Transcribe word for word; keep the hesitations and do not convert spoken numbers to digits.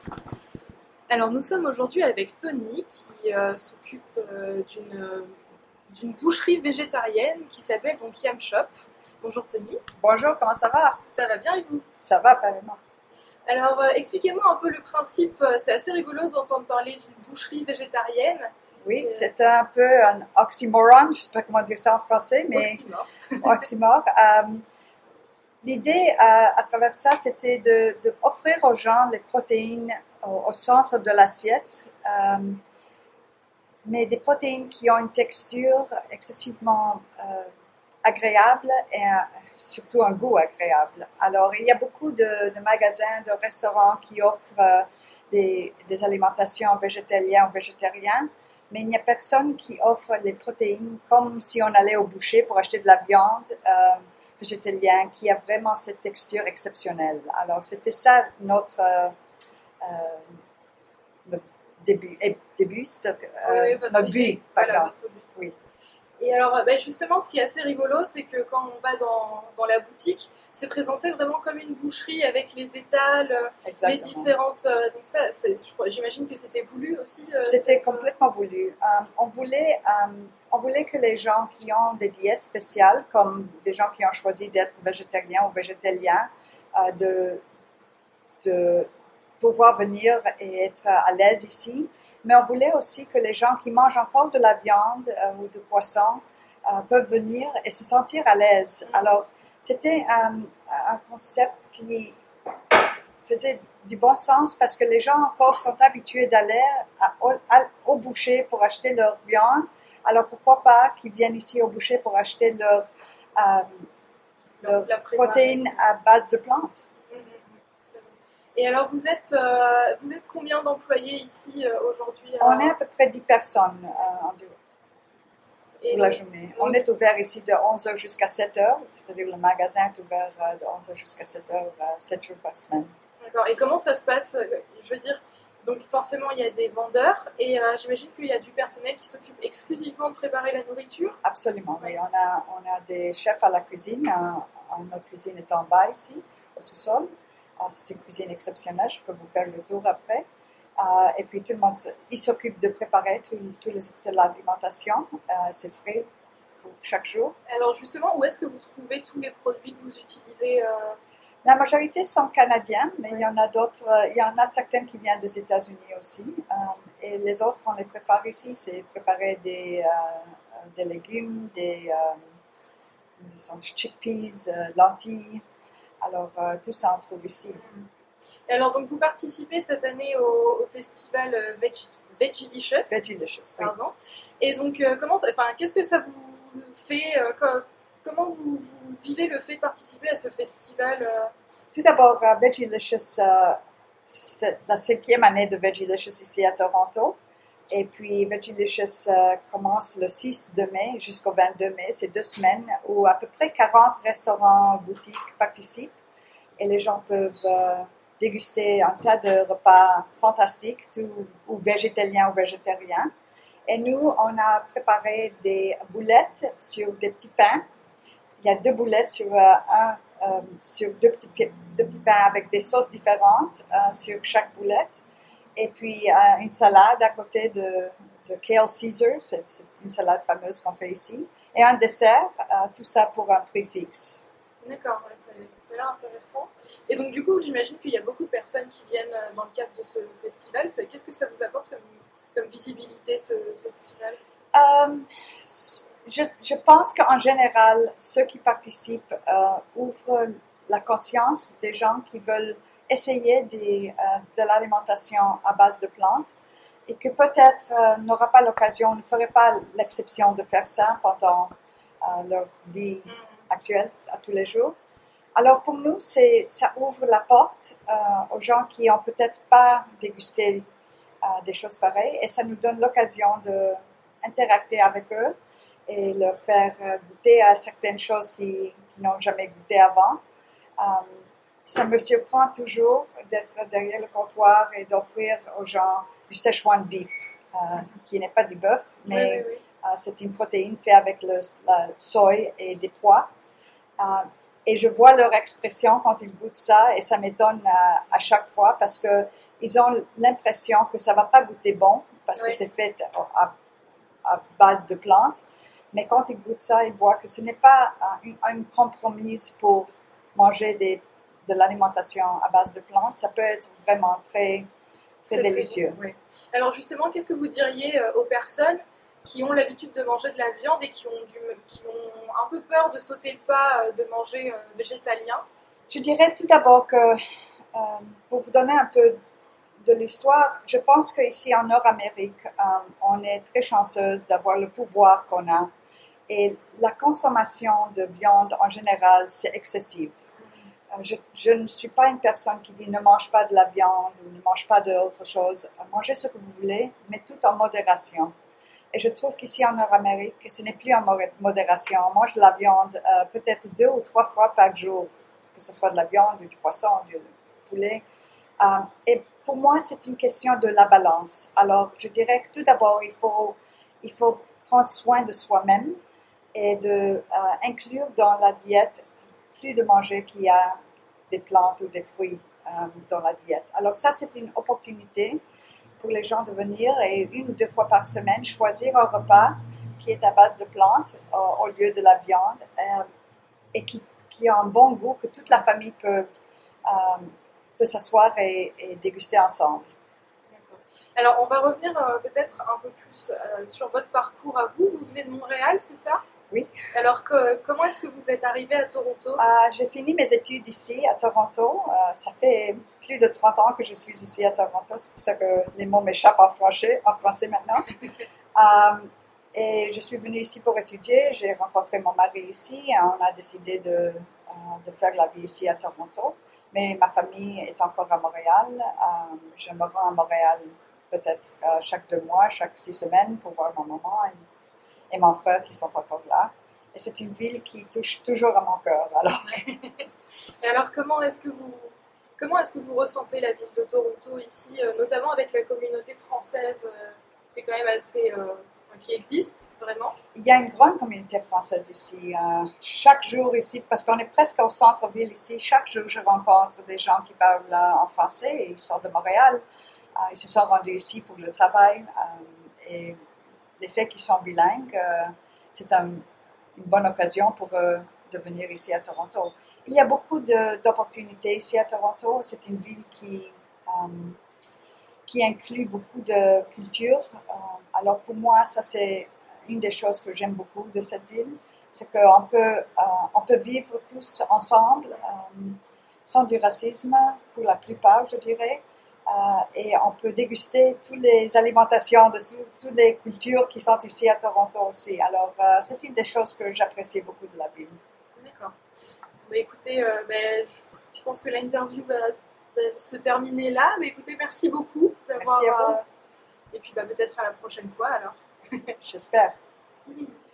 Alors nous sommes aujourd'hui avec Tony qui euh, s'occupe euh, d'une, d'une boucherie végétarienne qui s'appelle donc Yam Shop. Bonjour Tony. Bonjour, comment ça va? Ça va bien et vous? Ça va, apparemment. Alors euh, expliquez-moi un peu le principe, c'est assez rigolo d'entendre parler d'une boucherie végétarienne. Oui, Euh, c'est un peu un oxymoron, je ne sais pas comment dire ça en français, mais Oxymore. oxymore. Euh, l'idée euh, à travers ça, c'était de, de offrir aux gens les protéines au, au centre de l'assiette, euh, mais des protéines qui ont une texture excessivement euh, agréable et euh, surtout un goût agréable. Alors, il y a beaucoup de, de magasins, de restaurants qui offrent euh, des, des alimentations végétaliennes ou végétariennes, mais il n'y a personne qui offre les protéines comme si on allait au boucher pour acheter de la viande euh, végétalienne qui a vraiment cette texture exceptionnelle. Alors, c'était ça notre euh, euh, début, et début c'était, euh, Oui, oui, votre notre idée. but, Voilà, pardon. votre but. Oui. Et alors, ben justement, ce qui est assez rigolo, c'est que quand on va dans, dans la boutique, c'est présenté vraiment comme une boucherie avec les étals, euh, les Exactement. différentes. euh, donc ça, c'est, je crois- j'imagine que c'était voulu aussi. euh, C'était cette, euh, complètement voulu. Euh, on voulait, euh, on voulait que les gens qui ont des diètes spéciales, comme des gens qui ont choisi d'être végétariens ou végétaliens, euh, de, de pouvoir venir et être à l'aise ici. Mais on voulait aussi que les gens qui mangent encore de la viande euh, ou de poisson euh, peuvent venir et se sentir à l'aise. Alors, c'était un, un concept qui faisait du bon sens parce que les gens encore sont habitués d'aller à, à, au boucher pour acheter leur viande. Alors, pourquoi pas qu'ils viennent ici au boucher pour acheter leur, euh, leur la préparer. protéines à base de plantes. Mhm, mhm. Et alors, vous êtes, euh, vous êtes combien d'employés ici euh, aujourd'hui? On est à peu près dix personnes euh, en Et pour la donc- journée. donc- On est ouvert ici de onze heures jusqu'à sept heures, c'est-à-dire le magasin est ouvert euh, de onze heures jusqu'à sept heures, euh, sept jours par semaine. D'accord. Et comment ça se passe? euh, Je veux dire, donc forcément, il y a des vendeurs et euh, j'imagine qu'il y a du personnel qui s'occupe exclusivement de préparer la nourriture. Absolument, oui. On a, on a des chefs à la cuisine. Euh, notre cuisine est en bas ici, au sous-sol. Euh, c'est une cuisine exceptionnelle, je peux vous faire le tour après. Euh, et puis tout le monde, se- il s'occupe de préparer tout, tout les, de l'alimentation. Euh, c'est frais pour chaque jour. Alors justement, où est-ce que vous trouvez tous les produits que vous utilisez euh, La majorité sont canadiens, mais il y en a d'autres, euh, il y en a certains qui viennent des États-Unis aussi. Euh, et les autres, on les prépare ici. C'est préparer des, euh, des légumes, des, euh, des sont chickpeas, euh, lentilles. Alors, euh, tout ça, on trouve ici. Et alors, donc vous participez cette année au, au festival euh, Veg, Vegelicious. Vegelicious, oui. Pardon. Et donc, euh, comment, enfin, qu'est-ce que ça vous fait euh, co- Comment vous, vous vivez le fait de participer à ce festival euh, Tout d'abord, uh, Vegelicious, uh, c'est la cinquième année de Vegelicious ici à Toronto. Et puis, Vegelicious uh, commence le six de mai jusqu'au vingt-deux mai. C'est deux semaines où à peu près quarante restaurants, boutiques participent. Et les gens peuvent uh, déguster un tas de repas fantastiques, tout, ou végétaliens ou végétariens. Et nous, on a préparé des boulettes sur des petits pains. Il y a deux boulettes sur, uh, un, euh, sur deux, petits, deux petits pains avec des sauces différentes uh, sur chaque boulette. Et puis uh, une salade à côté de, de Kale Caesar, c'est, c'est une salade fameuse qu'on fait ici. Et un dessert, uh, tout ça pour un prix fixe. D'accord, ouais, ça, ça a l'air intéressant. Et donc, du coup, j'imagine qu'il y a beaucoup de personnes qui viennent euh, dans le cadre de ce festival. Ça- Qu'est-ce que ça vous apporte comme, comme visibilité, ce festival? Euh, je, je pense qu'en général, ceux qui participent euh, ouvrent la conscience des gens qui veulent essayer des, euh, de l'alimentation à base de plantes et que peut-être euh, n'aura pas l'occasion, ne ferait pas l'exception de faire ça pendant euh, leur vie actuelle, à tous les jours. Alors pour nous, c'est, ça ouvre la porte euh, aux gens qui n'ont peut-être pas dégusté euh, des choses pareilles et ça nous donne l'occasion d'interacter avec eux et leur faire goûter à certaines choses qu'ils qui n'ont jamais goûté avant. Euh, ça me surprend toujours d'être derrière le comptoir et d'offrir aux gens du Szechuan beef, euh, qui n'est pas du bœuf, mais Oui, oui, oui. euh, c'est une protéine faite avec le la soy et des pois. Euh, et je vois leur expression quand ils goûtent ça et ça m'étonne à, à chaque fois parce qu'ils ont l'impression que ça ne va pas goûter bon parce oui. que c'est fait à, à base de plantes. Mais quand ils goûtent ça, ils voient que ce n'est pas un, un compromis pour manger des, de l'alimentation à base de plantes. Ça peut être vraiment très, très, très délicieux. Très bon, oui. Alors justement, qu'est-ce que vous diriez aux personnes qui ont l'habitude de manger de la viande et qui ont, du, qui ont un peu peur de sauter le pas de manger végétalien? Je dirais tout d'abord que, euh, pour vous donner un peu de l'histoire, je pense qu'ici en Nord-Amérique, euh, on est très chanceuse d'avoir le pouvoir qu'on a. Et la consommation de viande en général, c'est excessive. Je, je ne suis pas une personne qui dit ne mange pas de la viande ou ne mange pas d'autre chose. Mangez ce que vous voulez, mais tout en modération. Et je trouve qu'ici en Nord-Amérique, ce n'est plus en modération. On mange de la viande euh, peut-être deux ou trois fois par jour, que ce soit de la viande, du poisson, du poulet. Euh, et pour moi, c'est une question de la balance. Alors, je dirais que tout d'abord, il faut, il faut prendre soin de soi-même et de euh, inclure dans la diète plus de manger qu'il y a des plantes ou des fruits euh, dans la diète. Alors ça, c'est une opportunité pour les gens de venir et une ou deux fois par semaine choisir un repas qui est à base de plantes euh, au lieu de la viande euh, et qui, qui a un bon goût que toute la famille peut, euh, peut s'asseoir et, et déguster ensemble. Alors, on va revenir euh, peut-être un peu plus euh, sur votre parcours à vous. Vous venez de Montréal, c'est ça? Oui. Alors, que, comment est-ce que vous êtes arrivé à Toronto? euh, J'ai fini mes études ici, à Toronto. Euh, ça fait plus de trente ans que je suis ici à Toronto. C'est pour ça que les mots m'échappent en français, en français maintenant. euh, et je suis venue ici pour étudier. J'ai rencontré mon mari ici. On a décidé de, euh, de faire la vie ici à Toronto. Mais ma famille est encore à Montréal. Euh, je me rends à Montréal peut-être euh, chaque deux mois, chaque six semaines pour voir ma maman et, et mon frère qui sont encore là. Et c'est une ville qui touche toujours à mon cœur. Alors. Et alors, comment est-ce que vous, comment est-ce que vous ressentez la ville de Toronto ici, euh, notamment avec la communauté française euh, qui est quand même assez, euh, qui existe vraiment? Il y a une grande communauté française ici. Euh, chaque jour ici, parce qu'on est presque au centre-ville ici, chaque jour je rencontre des gens qui parlent euh, en français et ils sont de Montréal. Euh, ils se sont rendus ici pour le travail euh, et le fait qu'ils sont bilingues, euh, c'est un, une bonne occasion pour eux de venir ici à Toronto. Il y a beaucoup de, d'opportunités ici à Toronto. C'est une ville qui, euh, qui inclut beaucoup de culture. Euh, alors pour moi, ça c'est une des choses que j'aime beaucoup de cette ville. C'est qu'on peut, euh, on peut vivre tous ensemble, euh, sans du racisme pour la plupart, je dirais. Euh, et on peut déguster toutes les alimentations de toutes les cultures qui sont ici à Toronto aussi. Alors, euh, c'est une des choses que j'apprécie beaucoup de la ville. D'accord. Bah, écoutez, euh, bah, je, je pense que l'interview va, va se terminer là. Mais écoutez, merci beaucoup d'avoir... Merci à vous. Euh, et puis bah, peut-être à la prochaine fois alors. J'espère.